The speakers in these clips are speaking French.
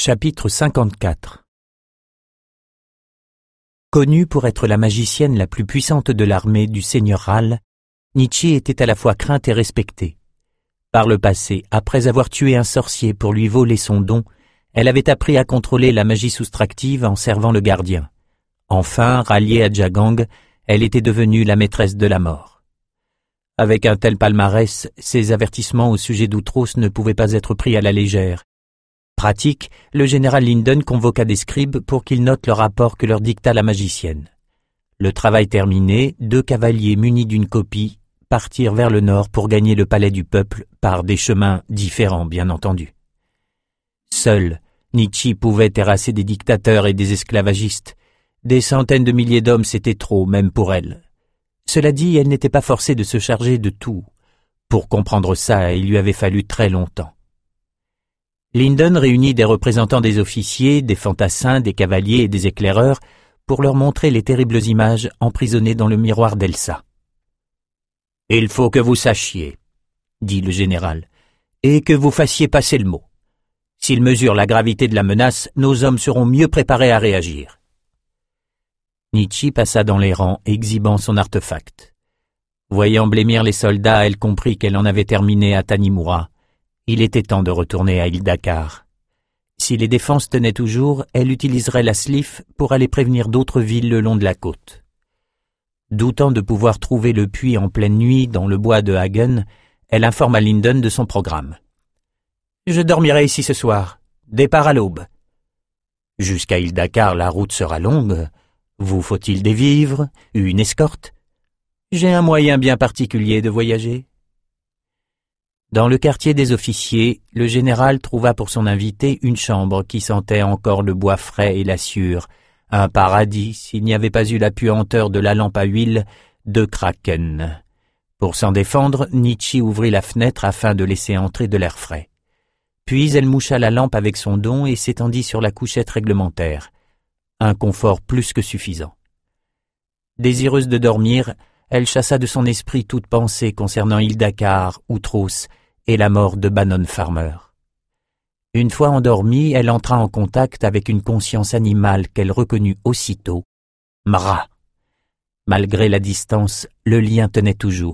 Chapitre 54. Connue pour être la magicienne la plus puissante de l'armée du seigneur Ral, Nichi était à la fois crainte et respectée. Par le passé, après avoir tué un sorcier pour lui voler son don, elle avait appris à contrôler la magie soustractive en servant le gardien. Enfin, ralliée à Jagang, elle était devenue la maîtresse de la mort. Avec un tel palmarès, ses avertissements au sujet d'Outros ne pouvaient pas être pris à la légère. Pratique, le général Linden convoqua des scribes pour qu'ils notent le rapport que leur dicta la magicienne. Le travail terminé, 2 cavaliers munis d'une copie partirent vers le nord pour gagner le palais du peuple par des chemins différents, bien entendu. Seul, Nichi pouvait terrasser des dictateurs et des esclavagistes. Des centaines de milliers d'hommes, c'était trop, même pour elle. Cela dit, elle n'était pas forcée de se charger de tout. Pour comprendre ça, il lui avait fallu très longtemps. Linden réunit des représentants des officiers, des fantassins, des cavaliers et des éclaireurs pour leur montrer les terribles images emprisonnées dans le miroir d'Elsa. « Il faut que vous sachiez, » dit le général, « et que vous fassiez passer le mot. S'ils mesurent la gravité de la menace, nos hommes seront mieux préparés à réagir. » Nichi passa dans les rangs, exhibant son artefact. Voyant blêmir les soldats, elle comprit qu'elle en avait terminé à Tanimura. Il était temps de retourner à Hildakar. Si les défenses tenaient toujours, elle utiliserait la Slif pour aller prévenir d'autres villes le long de la côte. Doutant de pouvoir trouver le puits en pleine nuit dans le bois de Hagen, elle informa Linden de son programme. « Je dormirai ici ce soir. Départ à l'aube. »« Jusqu'à Hildakar, la route sera longue. Vous faut-il des vivres, une escorte ? J'ai un moyen bien particulier de voyager. » Dans le quartier des officiers, le général trouva pour son invité une chambre qui sentait encore le bois frais et la sciure, un paradis s'il n'y avait pas eu la puanteur de la lampe à huile de Kraken. Pour s'en défendre, Nichi ouvrit la fenêtre afin de laisser entrer de l'air frais. Puis elle moucha la lampe avec son don et s'étendit sur la couchette réglementaire. Un confort plus que suffisant. Désireuse de dormir, elle chassa de son esprit toute pensée concernant Hildakar, Outros et la mort de Bannon Farmer. Une fois endormie, elle entra en contact avec une conscience animale qu'elle reconnut aussitôt, Mra. Malgré la distance, le lien tenait toujours.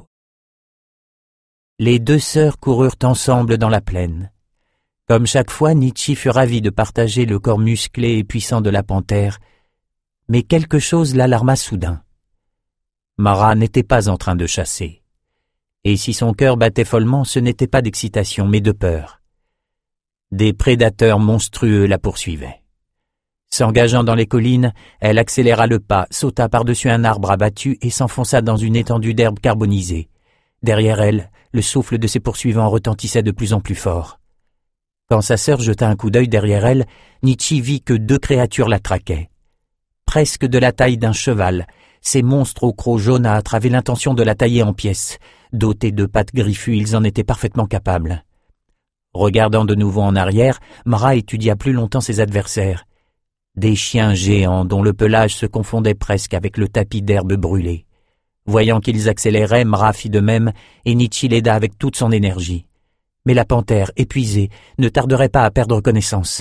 Les 2 sœurs coururent ensemble dans la plaine. Comme chaque fois, Nichi fut ravi de partager le corps musclé et puissant de la panthère, mais quelque chose l'alarma soudain. Mra n'était pas en train de chasser. Et si son cœur battait follement, ce n'était pas d'excitation, mais de peur. Des prédateurs monstrueux la poursuivaient. S'engageant dans les collines, elle accéléra le pas, sauta par-dessus un arbre abattu et s'enfonça dans une étendue d'herbe carbonisée. Derrière elle, le souffle de ses poursuivants retentissait de plus en plus fort. Quand sa sœur jeta un coup d'œil derrière elle, Nichi vit que 2 créatures la traquaient. Presque de la taille d'un cheval, ces monstres aux crocs jaunâtres avaient l'intention de la tailler en pièces. Dotés de pattes griffues, ils en étaient parfaitement capables. Regardant de nouveau en arrière, Mra étudia plus longtemps ses adversaires. Des chiens géants dont le pelage se confondait presque avec le tapis d'herbe brûlée. Voyant qu'ils accéléraient, Mra fit de même et Nichi l'aida avec toute son énergie. Mais la panthère, épuisée, ne tarderait pas à perdre connaissance.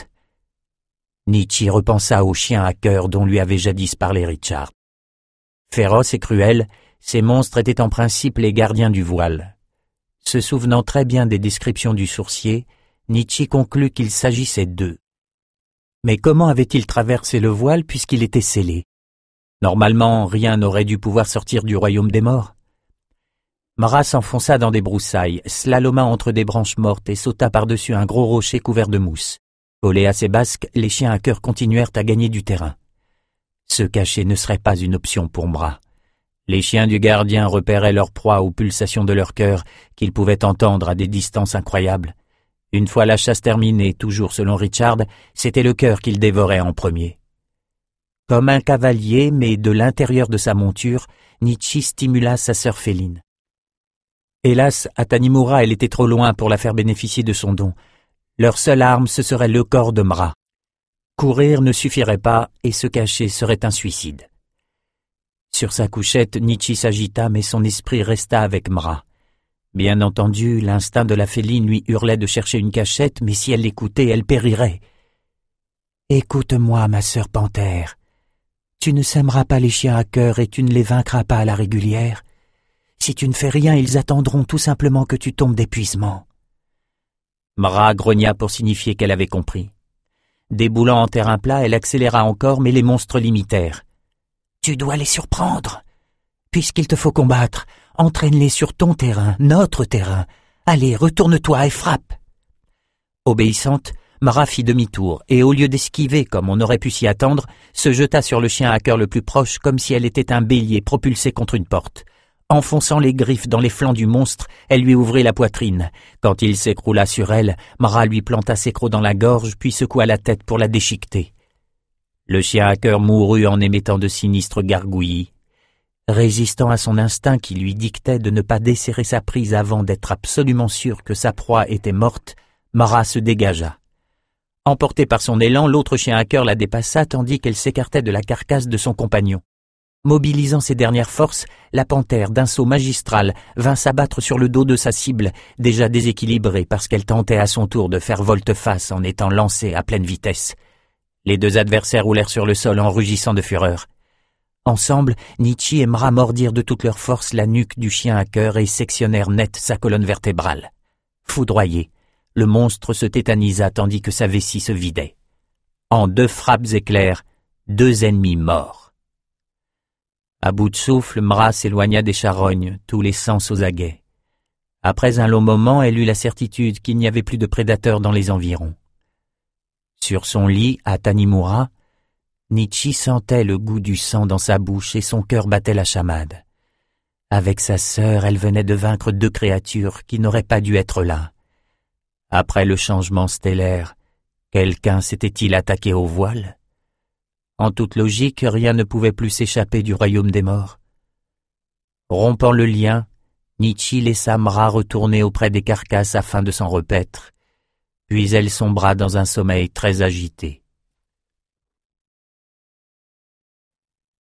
Nichi repensa aux chiens à cœur dont lui avait jadis parlé Richard. Féroces et cruels, ces monstres étaient en principe les gardiens du voile. Se souvenant très bien des descriptions du sourcier, Nichi conclut qu'il s'agissait d'eux. Mais comment avait-il traversé le voile puisqu'il était scellé? Normalement, rien n'aurait dû pouvoir sortir du royaume des morts. Mra s'enfonça dans des broussailles, slaloma entre des branches mortes et sauta par-dessus un gros rocher couvert de mousse. Collés à ses basques, les chiens à cœur continuèrent à gagner du terrain. Se cacher ne serait pas une option pour Mra. Les chiens du gardien repéraient leur proie aux pulsations de leur cœur qu'ils pouvaient entendre à des distances incroyables. Une fois la chasse terminée, toujours selon Richard, c'était le cœur qu'ils dévoraient en premier. Comme un cavalier, mais de l'intérieur de sa monture, Nichi stimula sa sœur féline. Hélas, à Tanimura, elle était trop loin pour la faire bénéficier de son don. Leur seule arme, ce serait le corps de Mra. Courir ne suffirait pas et se cacher serait un suicide. Sur sa couchette, Nichi s'agita, mais son esprit resta avec Mra. Bien entendu, l'instinct de la féline lui hurlait de chercher une cachette, mais si elle l'écoutait, elle périrait. Écoute-moi, ma sœur panthère. Tu ne sèmeras pas les chiens à cœur et tu ne les vaincras pas à la régulière. Si tu ne fais rien, ils attendront tout simplement que tu tombes d'épuisement. Mra grogna pour signifier qu'elle avait compris. Déboulant en terrain plat, elle accéléra encore, mais les monstres l'imitèrent. « Tu dois les surprendre. Puisqu'il te faut combattre, entraîne-les sur ton terrain, notre terrain. Allez, retourne-toi et frappe !» Obéissante, Mra fit demi-tour et au lieu d'esquiver comme on aurait pu s'y attendre, se jeta sur le chien à cœur le plus proche comme si elle était un bélier propulsé contre une porte. Enfonçant les griffes dans les flancs du monstre, elle lui ouvrit la poitrine. Quand il s'écroula sur elle, Mra lui planta ses crocs dans la gorge puis secoua la tête pour la déchiqueter. Le chien à cœur mourut en émettant de sinistres gargouillis. Résistant à son instinct qui lui dictait de ne pas desserrer sa prise avant d'être absolument sûr que sa proie était morte, Mra se dégagea. Emportée par son élan, l'autre chien à cœur la dépassa tandis qu'elle s'écartait de la carcasse de son compagnon. Mobilisant ses dernières forces, la panthère, d'un saut magistral, vint s'abattre sur le dos de sa cible, déjà déséquilibrée parce qu'elle tentait à son tour de faire volte-face en étant lancée à pleine vitesse. Les deux adversaires roulèrent sur le sol en rugissant de fureur. Ensemble, Nichi et Mra mordirent de toute leur force la nuque du chien à cœur et sectionnèrent net sa colonne vertébrale. Foudroyé, le monstre se tétanisa tandis que sa vessie se vidait. En 2 frappes éclairs, 2 ennemis morts. À bout de souffle, Mra s'éloigna des charognes, tous les sens aux aguets. Après un long moment, elle eut la certitude qu'il n'y avait plus de prédateurs dans les environs. Sur son lit, à Tanimura, Nichi sentait le goût du sang dans sa bouche et son cœur battait la chamade. Avec sa sœur, elle venait de vaincre 2 créatures qui n'auraient pas dû être là. Après le changement stellaire, quelqu'un s'était-il attaqué au voile ? En toute logique, rien ne pouvait plus s'échapper du royaume des morts. Rompant le lien, Nichi laissa Mra retourner auprès des carcasses afin de s'en repaître, puis elle sombra dans un sommeil très agité.